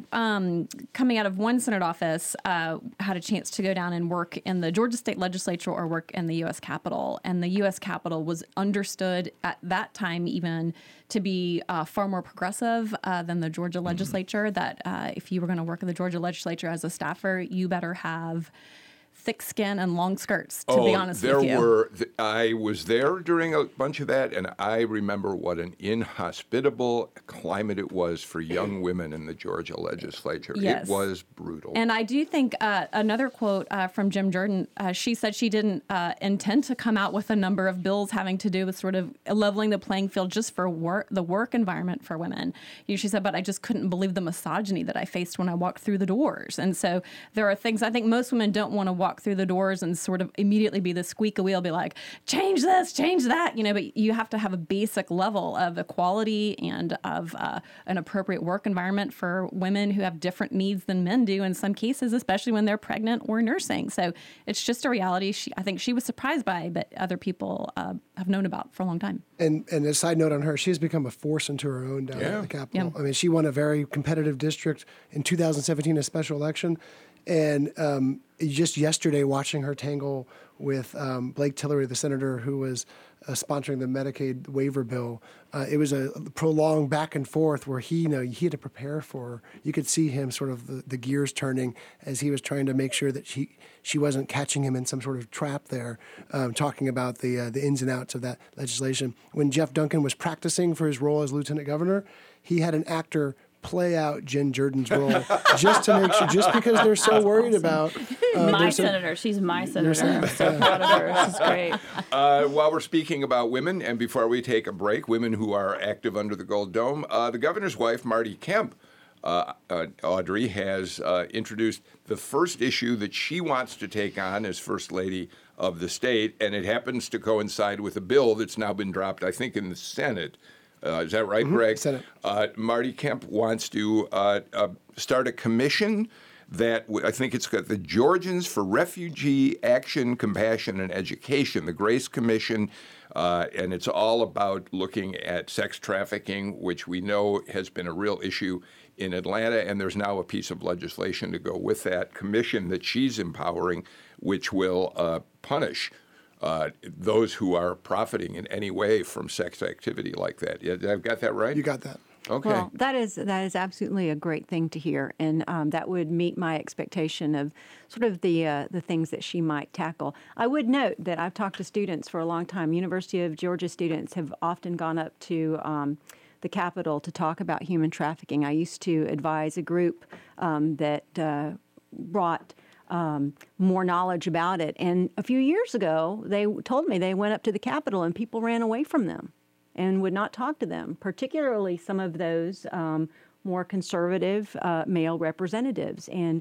um, coming out of one Senate office, uh, had a chance to go down and work in the Georgia State Legislature or work in the U S Capitol. And the U S Capitol was understood at that time even to be uh, far more progressive uh, than the Georgia mm-hmm. legislature, that uh, if you were going to work in the Georgia legislature as a staffer, you better have thick skin and long skirts, to oh, be honest there with you. Were, I was there during a bunch of that, and I remember what an inhospitable climate it was for young women in the Georgia legislature. Yes. It was brutal. And I do think uh, another quote uh, from Jim Jordan, uh, she said she didn't uh, intend to come out with a number of bills having to do with sort of leveling the playing field just for work, the work environment for women. You know, she said, but I just couldn't believe the misogyny that I faced when I walked through the doors. And so there are things I think most women don't want to walk through the doors and sort of immediately be the squeak a wheel, be like, change this, change that, you know, but you have to have a basic level of equality and of uh, an appropriate work environment for women who have different needs than men do in some cases, especially when they're pregnant or nursing. So it's just a reality she, I think she was surprised by, but other people uh, have known about for a long time. And and a side note on her, she's become a force into her own down yeah. at the Capitol. Yeah. I mean, she won a very competitive district in two thousand seventeen, a special election. And um, just yesterday, watching her tangle with um, Blake Tillery, the senator who was uh, sponsoring the Medicaid waiver bill, uh, it was a prolonged back and forth where he, you know, he had to prepare for her. You could see him sort of the, the gears turning as he was trying to make sure that she she wasn't catching him in some sort of trap there, um, talking about the uh, the ins and outs of that legislation. When Jeff Duncan was practicing for his role as lieutenant governor, he had an actor play out Jen Jordan's role just to make sure, just because they're so That's worried awesome. about uh, my senator. She's my senator. I'm so proud of her. This is great. Uh, while we're speaking about women, and before we take a break, women who are active under the Gold Dome, uh, the governor's wife, Marty Kemp, uh, uh, Audrey, has uh, introduced the first issue that she wants to take on as First Lady of the state, and it happens to coincide with a bill that's now been dropped, I think, in the Senate. Uh, is that right, mm-hmm. Greg? Senate. Uh, Marty Kemp wants to uh, uh, start a commission that w- I think it's got the Georgians for Refugee Action, Compassion, and Education, the GRACE Commission, uh, and it's all about looking at sex trafficking, which we know has been a real issue in Atlanta, and there's now a piece of legislation to go with that commission that she's empowering, which will uh, punish Uh, those who are profiting in any way from sex activity like that. Yeah, I've got that right? You got that. Okay. Well, that is that is absolutely a great thing to hear, and um, that would meet my expectation of sort of the uh, the things that she might tackle. I would note that I've talked to students for a long time. University of Georgia students have often gone up to um, the Capitol to talk about human trafficking. I used to advise a group um, that uh, brought Um, more knowledge about it. And a few years ago, they told me they went up to the Capitol and people ran away from them and would not talk to them, particularly some of those um, more conservative uh, male representatives. And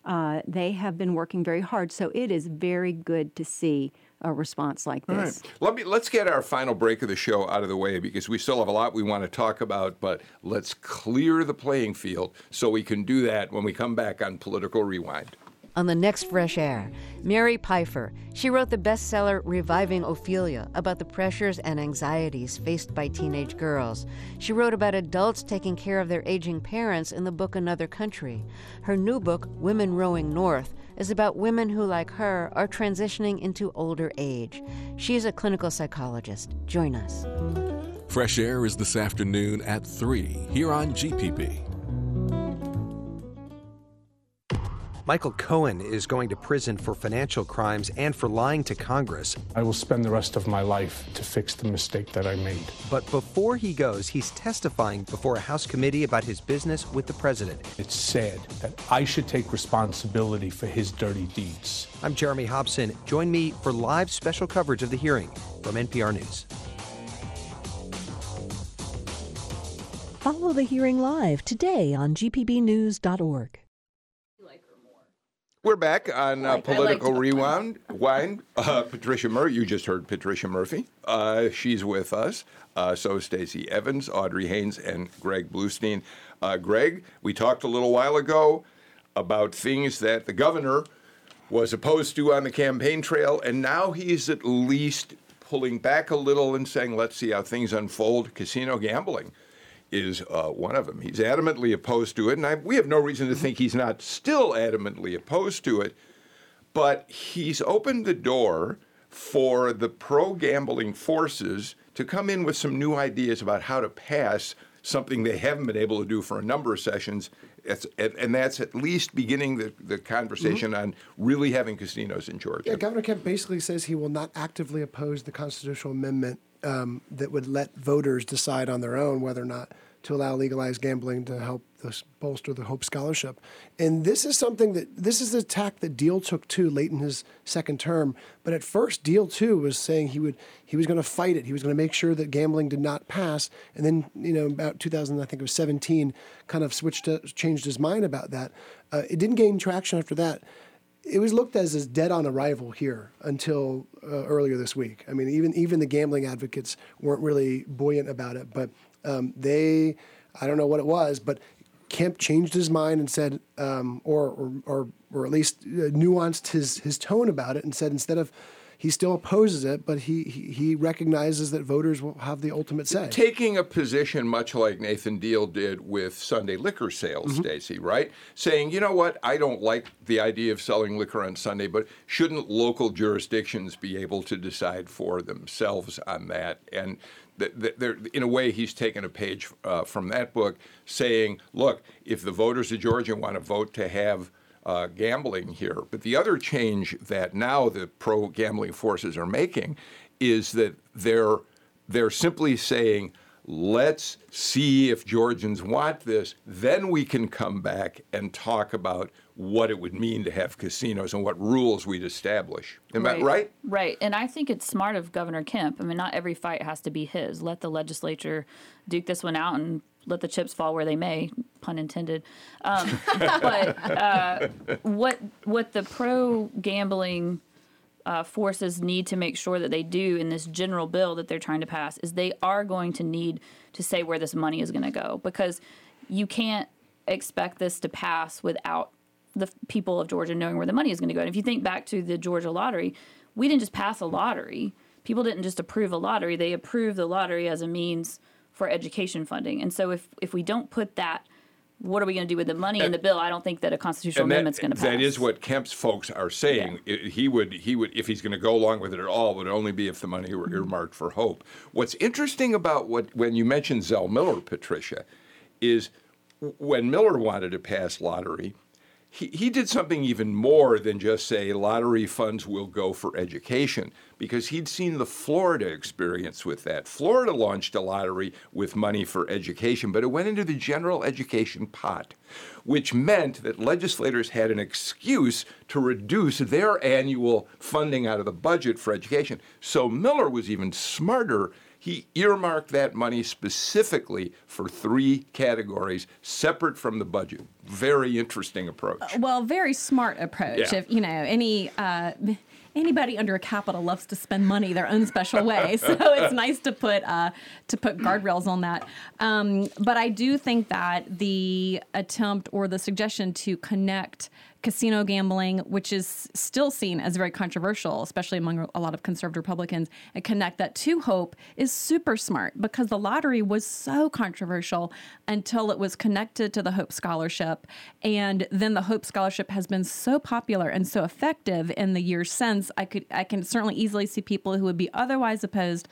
Uh, they have been working very hard, so it is very good to see a response like this. All right. Let me, let's get our final break of the show out of the way because we still have a lot we want to talk about, but let's clear the playing field so we can do that when we come back on Political Rewind. On the next Fresh Air, Mary Pfeiffer. She wrote the bestseller Reviving Ophelia about the pressures and anxieties faced by teenage girls. She wrote about adults taking care of their aging parents in the book Another Country. Her new book, Women Rowing North, is about women who, like her, are transitioning into older age. She's a clinical psychologist. Join us. Fresh Air is this afternoon at three here on G P B. Michael Cohen is going to prison for financial crimes and for lying to Congress. I will spend the rest of my life to fix the mistake that I made. But before he goes, he's testifying before a House committee about his business with the president. It's sad that I should take responsibility for his dirty deeds. I'm Jeremy Hobson. Join me for live special coverage of the hearing from N P R News. Follow the hearing live today on G P B news dot org. We're back on uh, Political Rewind. Wine. Uh, Patricia Murphy. You just heard Patricia Murphy. Uh, she's with us. Uh, so is Stacey Evans, Audrey Haynes, and Greg Bluestein. Uh, Greg, we talked a little while ago about things that the governor was opposed to on the campaign trail, and now he's at least pulling back a little and saying, let's see how things unfold. Casino gambling is uh, one of them. He's adamantly opposed to it, and I, we have no reason to think he's not still adamantly opposed to it, but he's opened the door for the pro-gambling forces to come in with some new ideas about how to pass something they haven't been able to do for a number of sessions, it's, and that's at least beginning the, the conversation mm-hmm. on really having casinos in Georgia. Yeah, Governor Kemp basically says he will not actively oppose the constitutional amendment Um, that would let voters decide on their own whether or not to allow legalized gambling to help this bolster the Hope Scholarship. And this is something that, this is the tack that Deal took too late in his second term. But at first, Deal too was saying he would, he was going to fight it. He was going to make sure that gambling did not pass. And then, you know, about two thousand, I think it was seventeen, kind of switched, to, changed his mind about that. Uh, it didn't gain traction after that. It was looked as as dead on arrival here until uh, earlier this week. I mean, even even the gambling advocates weren't really buoyant about it. But um, they, I don't know what it was, but Kemp changed his mind and said, um, or, or or or at least uh, nuanced his his tone about it and said instead of, he still opposes it, but he, he he recognizes that voters will have the ultimate say. Taking a position much like Nathan Deal did with Sunday liquor sales, mm-hmm. Stacey, right? Saying, you know what, I don't like the idea of selling liquor on Sunday, but shouldn't local jurisdictions be able to decide for themselves on that? And th- th- in a way, he's taken a page uh, from that book saying, look, if the voters of Georgia want to vote to have Uh, gambling here. But the other change that now the pro-gambling forces are making is that they're they're simply saying, let's see if Georgians want this, then we can come back and talk about what it would mean to have casinos and what rules we'd establish. Am I right? Right. And I think it's smart of Governor Kemp. I mean, not every fight has to be his. Let the legislature duke this one out and let the chips fall where they may, pun intended. Um, but uh, what what the pro-gambling uh, forces need to make sure that they do in this general bill that they're trying to pass is they are going to need to say where this money is going to go, because you can't expect this to pass without the people of Georgia knowing where the money is going to go. And if you think back to the Georgia lottery, we didn't just pass a lottery. People didn't just approve a lottery. They approved the lottery as a means for education funding. And so if, if we don't put that, what are we going to do with the money and, in the bill? I don't think that a constitutional amendment is going to pass. That is what Kemp's folks are saying. Yeah. It, he would, he would, if he's going to go along with it at all, it would only be if the money were earmarked for Hope. What's interesting about what when you mentioned Zell Miller, Patricia, is when Miller wanted to pass lottery, He, he did something even more than just say lottery funds will go for education, because he'd seen the Florida experience with that. Florida launched a lottery with money for education, but it went into the general education pot, which meant that legislators had an excuse to reduce their annual funding out of the budget for education. So Miller was even smarter. He earmarked that money specifically for three categories separate from the budget. very interesting approach. Well, very smart approach. Yeah. If you know any. Uh, Anybody under a capital loves to spend money their own special way, so it's nice to put uh, to put guardrails on that. Um, but I do think that the attempt or the suggestion to connect casino gambling, which is still seen as very controversial, especially among a lot of conservative Republicans, and connect that to Hope is super smart because the lottery was so controversial until it was connected to the Hope Scholarship. And then the Hope Scholarship has been so popular and so effective in the years since. I could, I can certainly easily see people who would be otherwise opposed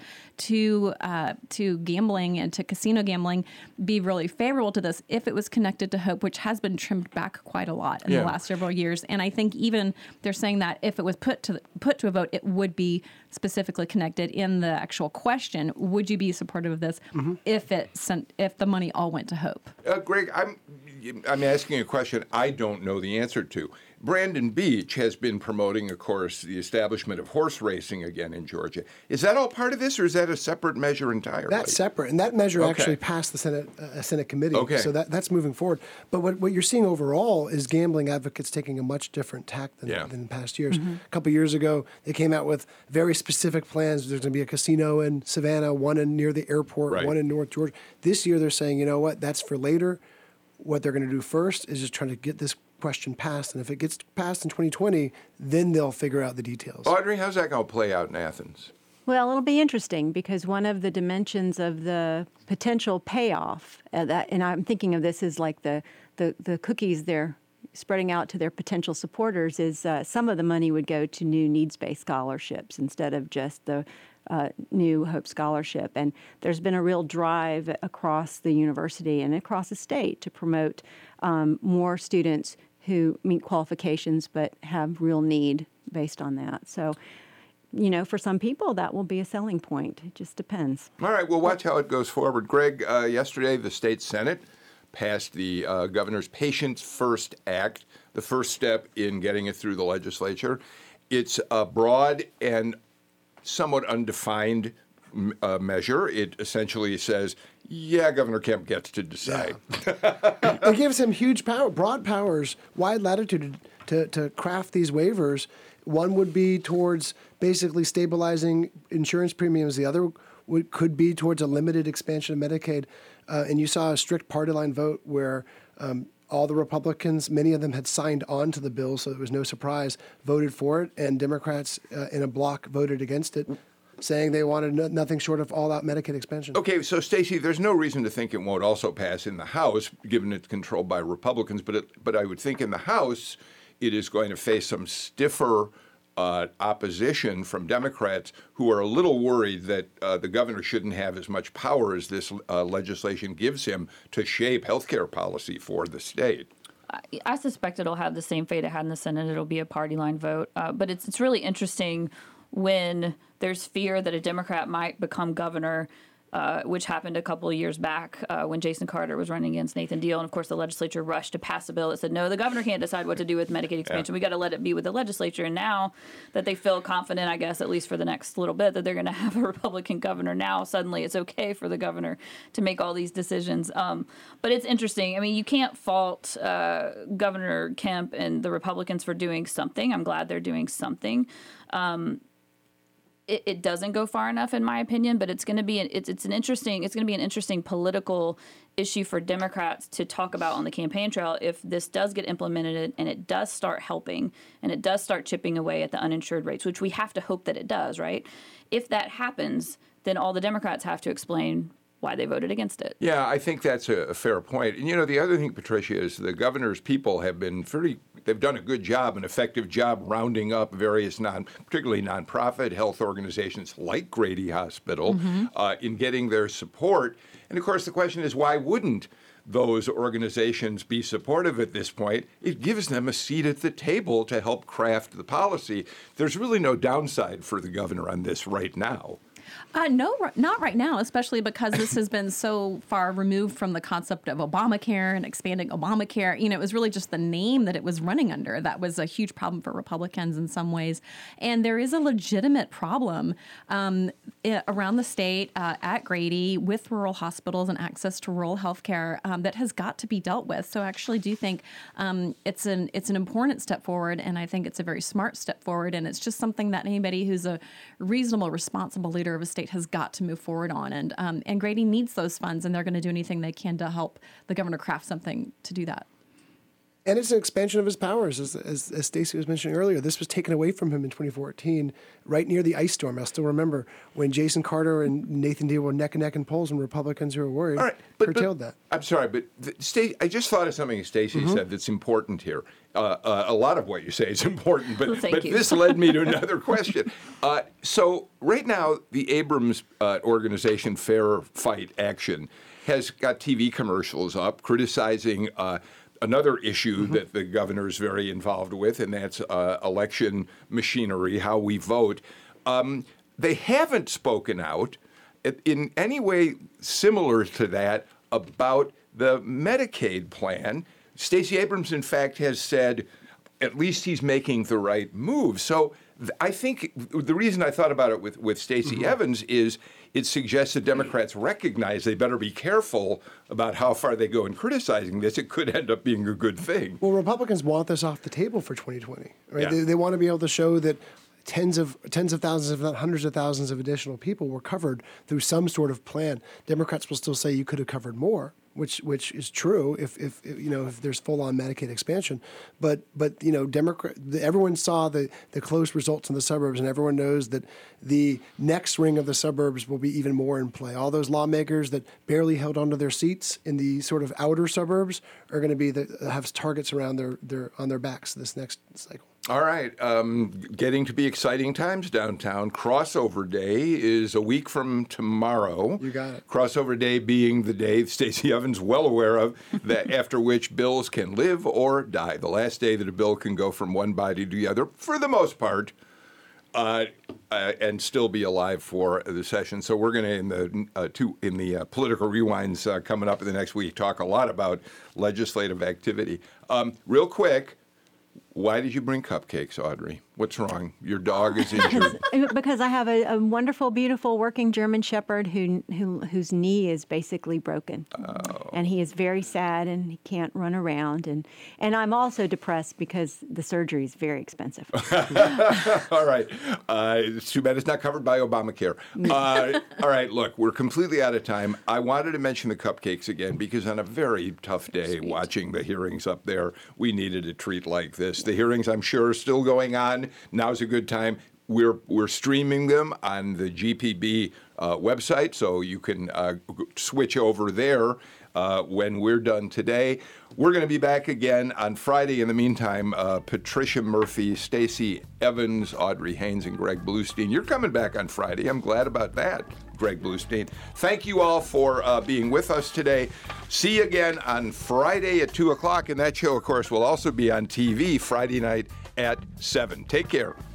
to uh, to gambling and to casino gambling be really favorable to this if it was connected to Hope, which has been trimmed back quite a lot in Yeah. the last several years. And I think even they're saying that if it was put to the, put to a vote, it would be specifically connected in the actual question. Would you be supportive of this Mhm. if it sent if the money all went to Hope? Uh, Greg, I'm I'm asking a question I don't know the answer to. Brandon Beach has been promoting, of course, the establishment of horse racing again in Georgia. Is that all part of this, or is that a separate measure entirely? That's separate, and that measure Okay. actually passed the Senate uh, Senate committee. Okay. So that, that's moving forward. But what, what you're seeing overall is gambling advocates taking a much different tack than, Yeah. than in past years. Mhm. A couple years ago, they came out with very specific plans. There's going to be a casino in Savannah, one in near the airport, Right. one in North Georgia. This year, they're saying, you know what, that's for later. What they're going to do first is just trying to get this question passed, and if it gets passed in twenty twenty, then they'll figure out the details. Audrey, how's that going to play out in Athens? Well, it'll be interesting because one of the dimensions of the potential payoff, uh, that, and I'm thinking of this as like the, the, the cookies they're spreading out to their potential supporters, is uh, some of the money would go to new needs-based scholarships instead of just the uh, new Hope Scholarship. And there's been a real drive across the university and across the state to promote um, more students who meet qualifications but have real need based on that. So, you know, for some people, that will be a selling point. It just depends. All right, well, watch how it goes forward. Greg, uh, yesterday the state Senate passed the uh, governor's Patients First Act, the first step in getting it through the legislature. It's a broad and somewhat undefined m- uh, measure. It essentially says, yeah, Governor Kemp gets to decide. It gives him huge power, broad powers, wide latitude to, to craft these waivers. One would be towards basically stabilizing insurance premiums. The other would, could be towards a limited expansion of Medicaid. Uh, and you saw a strict party line vote where um, all the Republicans, many of them had signed on to the bill, so it was no surprise, voted for it, and Democrats uh, in a block voted against it, saying they wanted no, nothing short of all-out Medicaid expansion. Okay, so Stacey, there's no reason to think it won't also pass in the House, given it's controlled by Republicans. But it, but I would think in the House, it is going to face some stiffer uh, opposition from Democrats who are a little worried that uh, the governor shouldn't have as much power as this uh, legislation gives him to shape healthcare policy for the state. I suspect it'll have the same fate it had in the Senate. It'll be a party line vote. Uh, but it's it's really interesting when there's fear that a Democrat might become governor, uh, which happened a couple of years back uh, when Jason Carter was running against Nathan Deal. And, of course, the legislature rushed to pass a bill that said, no, the governor can't decide what to do with Medicaid expansion. Yeah. We got to let it be with the legislature. And now that they feel confident, I guess, at least for the next little bit, that they're going to have a Republican governor, now suddenly it's okay for the governor to make all these decisions. Um, but it's interesting. I mean, you can't fault uh, Governor Kemp and the Republicans for doing something. I'm glad they're doing something. Um, It, it doesn't go far enough, in my opinion, but it's going to be an, it's it's an interesting it's going to be an interesting political issue for Democrats to talk about on the campaign trail if this does get implemented and it does start helping and it does start chipping away at the uninsured rates, which we have to hope that it does, right? If that happens, then all the Democrats have to explain why they voted against it. Yeah, I think that's a, a fair point. And, you know, the other thing, Patricia, is the governor's people have been pretty, they've done a good job, an effective job rounding up various non, particularly nonprofit health organizations like Grady Hospital Mm-hmm. uh, in getting their support. And, of course, the question is, why wouldn't those organizations be supportive at this point? It gives them a seat at the table to help craft the policy. There's really no downside for the governor on this right now. Uh, no, r- not right now, especially because this has been so far removed from the concept of Obamacare and expanding Obamacare. You know, it was really just the name that it was running under that was a huge problem for Republicans in some ways. And there is a legitimate problem um, i- around the state uh, at Grady with rural hospitals and access to rural health care um, that has got to be dealt with. So I actually do think um, it's an it's an important step forward, and I think it's a very smart step forward. And it's just something that anybody who's a reasonable, responsible leader of a state has got to move forward on. And um, and Grady needs those funds, and they're going to do anything they can to help the governor craft something to do that. And it's an expansion of his powers, as, as, as Stacey was mentioning earlier. This was taken away from him in twenty fourteen, right near the ice storm. I still remember when Jason Carter and Nathan Deal were neck and neck in polls, and Republicans who were worried All right, but, curtailed but, that. I'm sorry, but the, Sta- I just thought of something Stacey Mhm. said that's important here. Uh, uh, a lot of what you say is important, but, Well, thank but you. this led me to another question. Uh, so right now, the Abrams uh, organization, Fair Fight Action, has got T V commercials up criticizing uh, another issue Mm-hmm. that the governor is very involved with, and that's uh, election machinery, how we vote. Um, they haven't spoken out in any way similar to that about the Medicaid plan. Stacey Abrams, in fact, has said at least he's making the right move. So th- I think the reason I thought about it with, with Stacey Mm-hmm. Evans is it suggests that Democrats recognize they better be careful about how far they go in criticizing this. It could end up being a good thing. Well, Republicans want this off the table for twenty twenty. Right? Yeah. They, they want to be able to show that tens of tens of thousands, if not hundreds of thousands of additional people were covered through some sort of plan. Democrats will still say you could have covered more, which which is true if, if, if you know if there's full on Medicaid expansion. But but you know Democrat everyone saw the the close results in the suburbs, and everyone knows that the next ring of the suburbs will be even more in play. All those lawmakers that barely held onto their seats in the sort of outer suburbs are going to be the have targets around their, their on their backs this next cycle. All right. Um, getting to be exciting times downtown. Crossover Day is a week from tomorrow. You got it. Crossover Day being the day Stacey Evans well aware of, that after which bills can live or die. The last day that a bill can go from one body to the other, for the most part, uh, uh, and still be alive for the session. So we're going to, in the uh, two in the uh, political rewinds uh, coming up in the next week, talk a lot about legislative activity. Um, real quick. Why did you bring cupcakes, Audrey? What's wrong? Your dog is injured. Because I have a, a wonderful, beautiful working German Shepherd who, who whose knee is basically broken, oh. and he is very sad and he can't run around. and And I'm also depressed because the surgery is very expensive. All right. Uh, it's too bad it's not covered by Obamacare. Uh, all right. Look, we're completely out of time. I wanted to mention the cupcakes again because on a very tough day Sweet. watching the hearings up there, we needed a treat like this. The hearings, I'm sure, are still going on. Now's a good time. We're we're streaming them on the G P B uh, website, so you can uh, g- switch over there uh, when we're done today. We're going to be back again on Friday. In the meantime, uh, Patricia Murphy, Stacey Evans, Audrey Haynes, and Greg Bluestein. You're coming back on Friday. I'm glad about that, Greg Bluestein. Thank you all for uh, being with us today. See you again on Friday at two o'clock, and that show, of course, will also be on T V Friday night at seven. Take care.